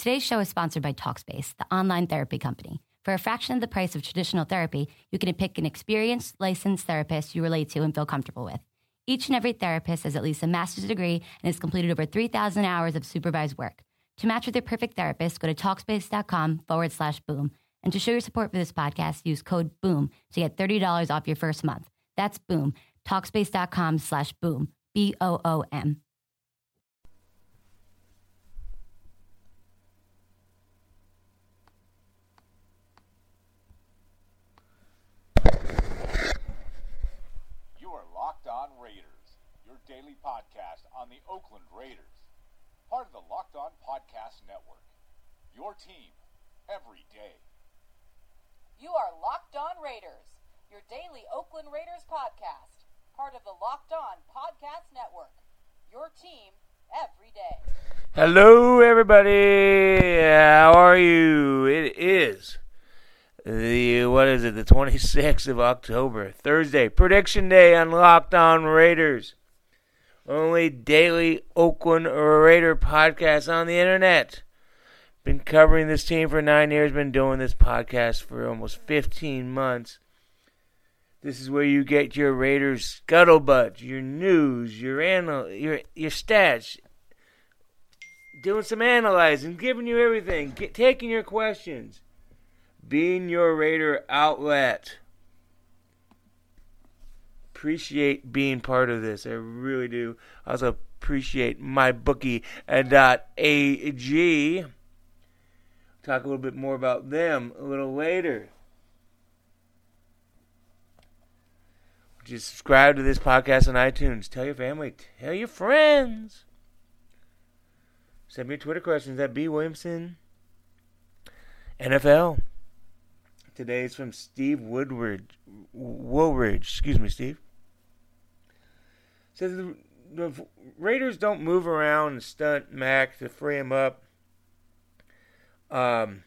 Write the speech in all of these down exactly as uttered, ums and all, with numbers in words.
Today's show is sponsored by Talkspace, the online therapy company. For a fraction of the price of traditional therapy, you can pick an experienced, licensed therapist you relate to and feel comfortable with. Each and every therapist has at least a master's degree and has completed over three thousand hours of supervised work. To match with your perfect therapist, go to Talkspace.com forward slash boom. And to show your support for this podcast, use code BOOM to get thirty dollars off your first month. That's BOOM. Talkspace.com slash boom. B O O M. You are Locked On Raiders, your daily podcast on the Oakland Raiders. Part of the Locked On Podcast Network. Your team every day. You are Locked On Raiders, your daily Oakland Raiders podcast. Part of the Locked On Podcast Network. Your team every day. Hello, everybody. How are you? It is the, what is it, the twenty-sixth of October, Thursday. Prediction day on Locked On Raiders. Only daily Oakland Raider podcast on the internet. Been covering this team for nine years. Been doing this podcast for almost fifteen months. This is where you get your Raiders scuttlebutt, your news, your anal, your your stats. Doing some analyzing, giving you everything, get, taking your questions, being your Raider outlet. Appreciate being part of this. I really do. I also appreciate MyBookie dot A G. Talk a little bit more about them a little later. Just subscribe to this podcast on iTunes. Tell your family. Tell your friends. Send me Twitter questions at B Williamson N F L. Today is from Steve Woodward. Woolridge. Excuse me, Steve. Says the, the Raiders don't move around and stunt Mac to free him up. Um,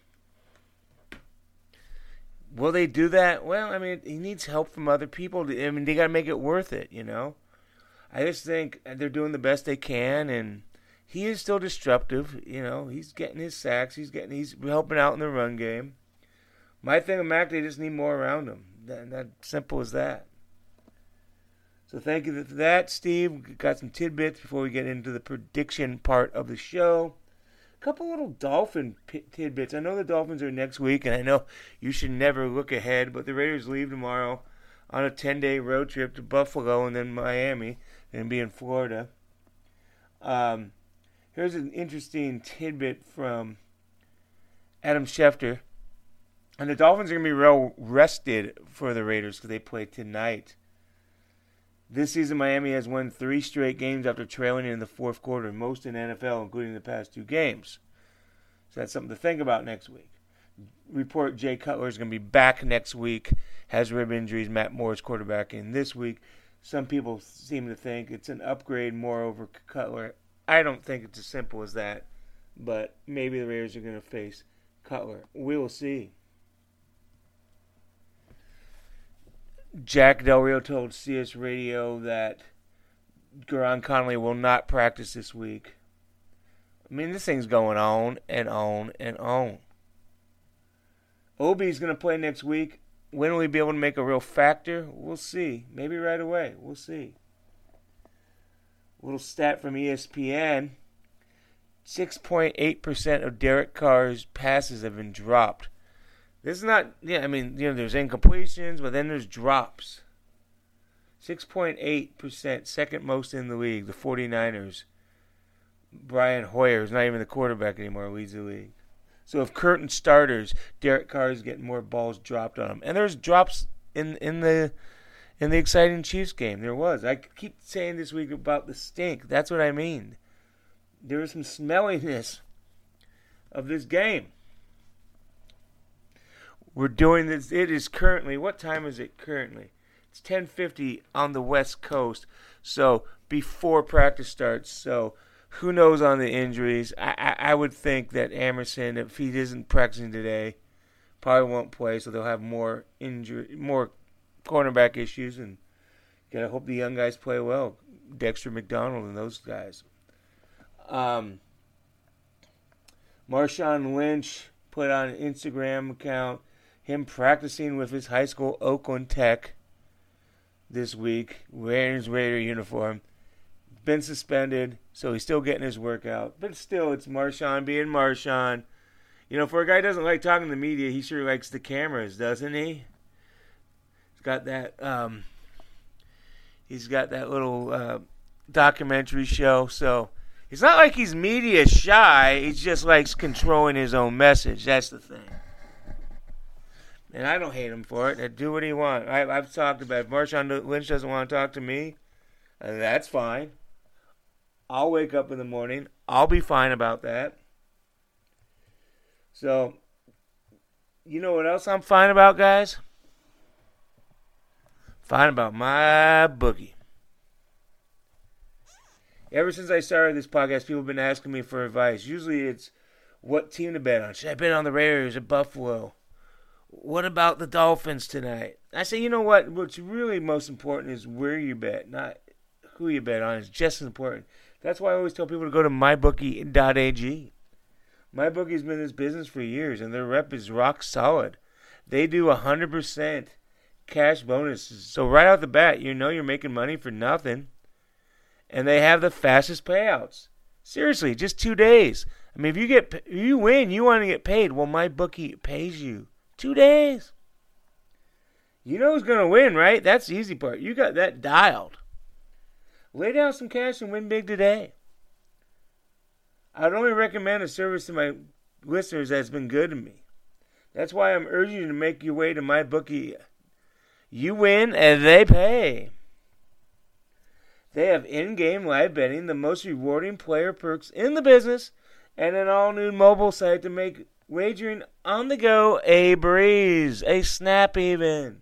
will they do that? Well, I mean, he needs help from other people. To, I mean, they got to make it worth it, you know? I just think they're doing the best they can, and he is still disruptive, you know? He's getting his sacks. He's getting, he's helping out in the run game. My thing with Mac, they just need more around him. That, that simple as that. So thank you for that, Steve. Got some tidbits before we get into the prediction part of the show. A couple little Dolphin tidbits. I know the Dolphins are next week, and I know you should never look ahead, but the Raiders leave tomorrow on a ten-day road trip to Buffalo and then Miami and be in Florida. Um, here's an interesting tidbit from Adam Schefter. And the Dolphins are going to be real rested for the Raiders because they play tonight. This season, Miami has won three straight games after trailing in the fourth quarter, most in the N F L, including the past two games. So that's something to think about next week. Report Jay Cutler is going to be back next week, has rib injuries. Matt Moore's quarterbacking this week. Some people seem to think it's an upgrade more over Cutler. I don't think it's as simple as that, but maybe the Raiders are going to face Cutler. We will see. Jack Del Rio told C S Radio that Garon Connolly will not practice this week. I mean, this thing's going on and on and on. Obi's going to play next week. When will he be able to make a real factor? We'll see. Maybe right away. We'll see. A little stat from E S P N. six point eight percent of Derek Carr's passes have been dropped. This is not, yeah, I mean, you know, there's incompletions, but then there's drops. six point eight percent, second most in the league. The 49ers, Brian Hoyer is not even the quarterback anymore, leads the league. So if Curtin starters, Derek Carr is getting more balls dropped on him. And there's drops in in the in the exciting Chiefs game. There was. I keep saying this week about the stink. That's what I mean. There was some smelliness of this game. We're doing this. It is currently, what time is it currently? It's ten fifty on the West Coast, so before practice starts. So who knows on the injuries? I, I, I would think that Emerson, if he isn't practicing today, probably won't play, so they'll have more injury, more cornerback issues, and you gotta hope the young guys play well. Dexter McDonald and those guys. Um, Marshawn Lynch put on an Instagram account him practicing with his high school Oakland Tech this week, wearing his Raider uniform. Been suspended, so he's still getting his workout. But still, it's Marshawn being Marshawn. You know, for a guy who doesn't like talking to the media, he sure likes the cameras, doesn't he? He's got that, um, he's got that little uh, documentary show, so it's not like he's media shy. He just likes controlling his own message. That's the thing. And I don't hate him for it. I do what he wants. I, I've talked about it. If Marshawn Lynch doesn't want to talk to me, uh, that's fine. I'll wake up in the morning. I'll be fine about that. So, you know what else I'm fine about, guys? Fine about my bookie. Ever since I started this podcast, people have been asking me for advice. Usually it's what team to bet on. Should I bet on the Raiders or Buffalo? What about the Dolphins tonight? I say, you know what? What's really most important is where you bet, not who you bet on. It's just as important. That's why I always tell people to go to my bookie dot a g. MyBookie's been in this business for years, and their rep is rock solid. They do one hundred percent cash bonuses. So right out the bat, you know you're making money for nothing. And they have the fastest payouts. Seriously, just two days. I mean, if you get if you win, you want to get paid. Well, MyBookie pays you. Two days. You know who's going to win, right? That's the easy part. You got that dialed. Lay down some cash and win big today. I'd only recommend a service to my listeners that's been good to me. That's why I'm urging you to make your way to MyBookie. You win and they pay. They have in-game live betting, the most rewarding player perks in the business, and an all-new mobile site to make wagering on the go a breeze, a snap even.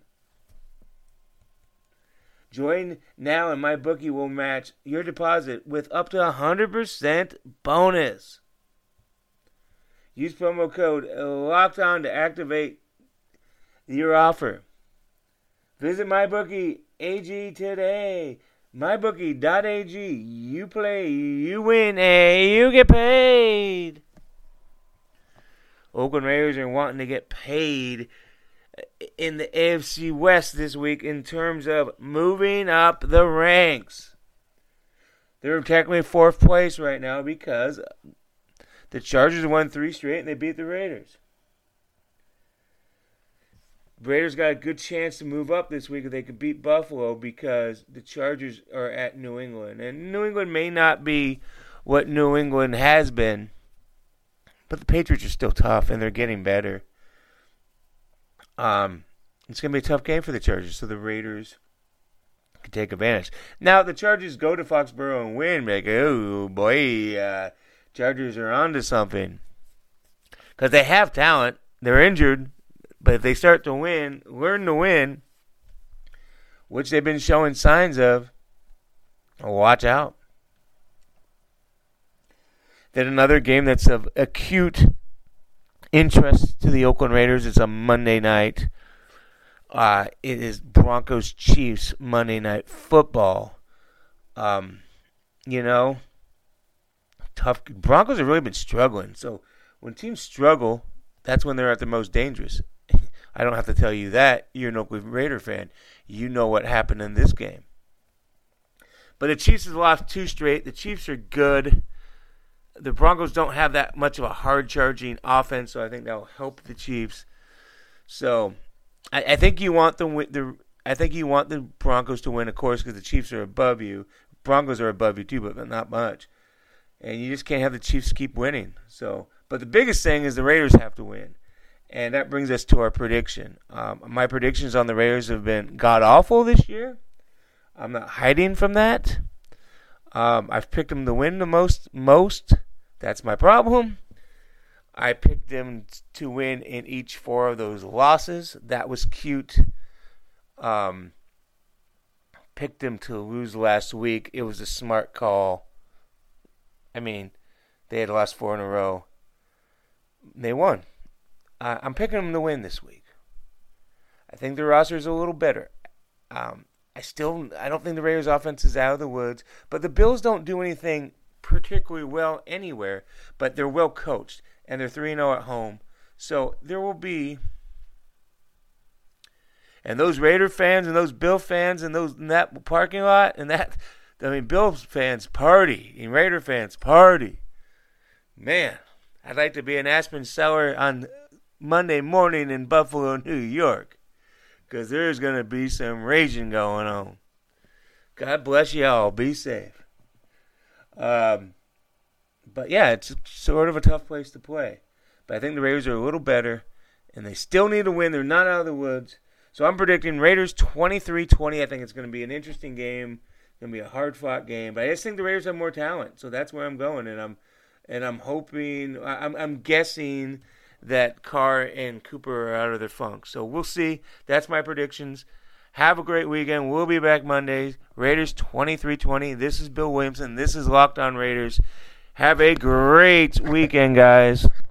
Join now and MyBookie will match your deposit with up to one hundred percent bonus. Use promo code LOCKEDON to activate your offer. Visit MyBookie A G today. my bookie dot a g. You play, you win, and you get paid. Oakland Raiders are wanting to get paid in the A F C West this week in terms of moving up the ranks. They're technically fourth place right now because the Chargers won three straight and they beat the Raiders. The Raiders got a good chance to move up this week if they could beat Buffalo because the Chargers are at New England. And New England may not be what New England has been, but the Patriots are still tough and they're getting better. Um, it's going to be a tough game for the Chargers, so the Raiders can take advantage. Now, the Chargers go to Foxborough and win. Like, oh, boy, uh, Chargers are on to something. Because they have talent. They're injured. But if they start to win, learn to win, which they've been showing signs of, watch out. Then another game that's of acute interest to the Oakland Raiders is a Monday night. Uh, it is Broncos-Chiefs Monday Night Football. Um, you know, tough. Broncos have really been struggling. So when teams struggle, that's when they're at their most dangerous. I don't have to tell you that. You're an Oakland Raider fan. You know what happened in this game. But the Chiefs have lost two straight. The Chiefs are good. The Broncos don't have that much of a hard-charging offense, so I think that will help the Chiefs. So I, I think you want the, the I think you want the Broncos to win, of course, because the Chiefs are above you. Broncos are above you too, but not much. And you just can't have the Chiefs keep winning. So, but the biggest thing is the Raiders have to win, and that brings us to our prediction. Um, my predictions on the Raiders have been god-awful this year. I'm not hiding from that. Um, I've picked them to win the most. Most. That's my problem. I picked them to win in each four of those losses. That was cute. Um, picked them to lose last week. It was a smart call. I mean, they had lost four in a row. They won. Uh, I'm picking them to win this week. I think the roster is a little better. Um, I still, I don't think the Raiders' offense is out of the woods, but the Bills don't do anything particularly well anywhere, but they're well coached. and they're three and oh at home. So there will be, and those Raider fans and those Bill fans and those in that parking lot and that, I mean, Bills fans party and Raider fans party. Man, I'd like to be in Aspen Cellar on Monday morning in Buffalo, New York, because there's going to be some raging going on. God bless you all. Be safe. Um, but yeah, it's sort of a tough place to play. But I think the Raiders are a little better, and they still need to win. They're not out of the woods. So I'm predicting Raiders twenty-three twenty. I think it's going to be an interesting game. It's going to be a hard-fought game. But I just think the Raiders have more talent. So that's where I'm going. And I'm and I'm hoping, I'm, I'm guessing that Carr and Cooper are out of their funk. So we'll see. That's my predictions. Have a great weekend. We'll be back Monday. Raiders twenty-three twenty. This is Bill Williamson. This is Locked On Raiders. Have a great weekend, guys.